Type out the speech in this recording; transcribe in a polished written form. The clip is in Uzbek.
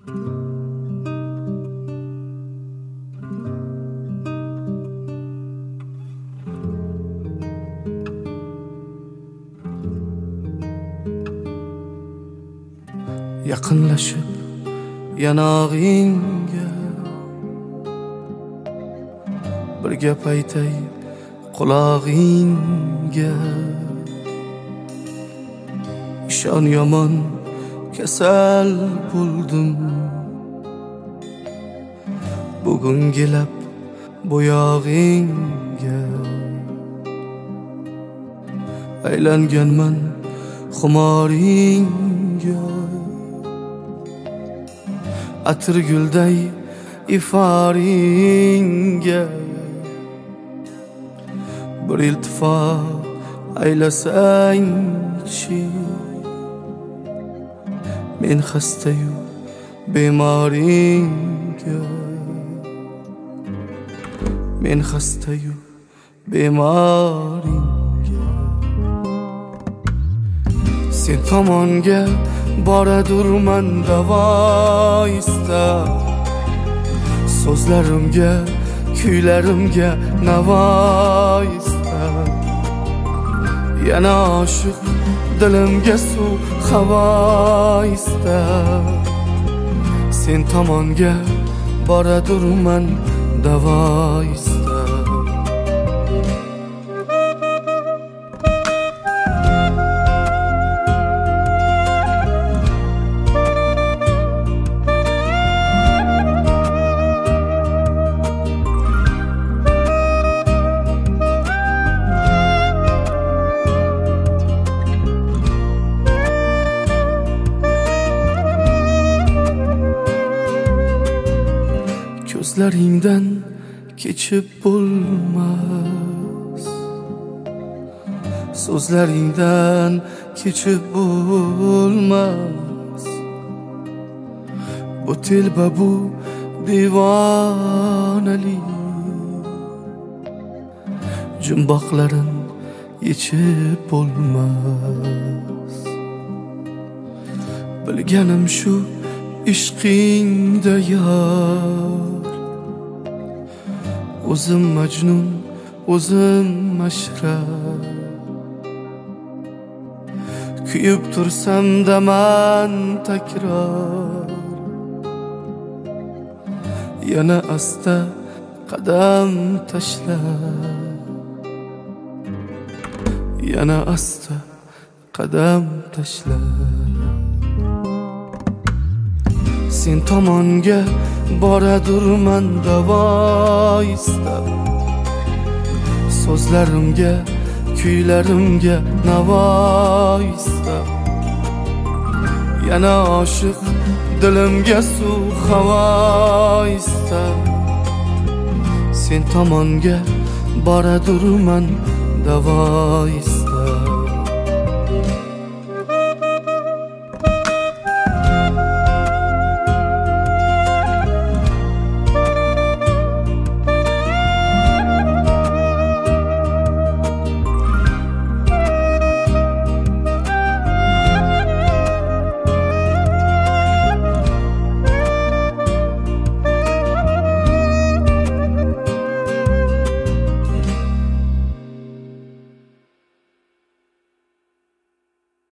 Yaqinlashib yanog'ingga bir gap aytay qulog'ingga. Ishon yomon kasal bo'ldim bugun gelab bo'yog'ingga. Aylanganman xumoringga, atir gulday iforingga. Bir iltifot aylasang-chi, men xastayu bemoringga. Men xastayu bemoringga. Sen tomonga boradurman davo istab, so'zlarimga kuylarimga navo istab. Yana oshiq dilimga suv havo istab. Sen tomonga boradurman davo istab. Ko'zlaringdan kechib bo'lmas, so'zlaringdan kechib bo'lmas. Bu telba bu divonalik, jumboqlarin yechib bo'lmas. Bilganim shu ishqingda yor, o'zim majnun, o'zim mashrab. Kuyib tursam daman takror, yana asta qadam tashlab. Yana asta qadam tashlab. Sen tomonga boradurman davo istab, so'zlarimga kuylarimga navo istab. Yana oshiq dilimga suv havo istab. Sen tomonga boradurman davo istab.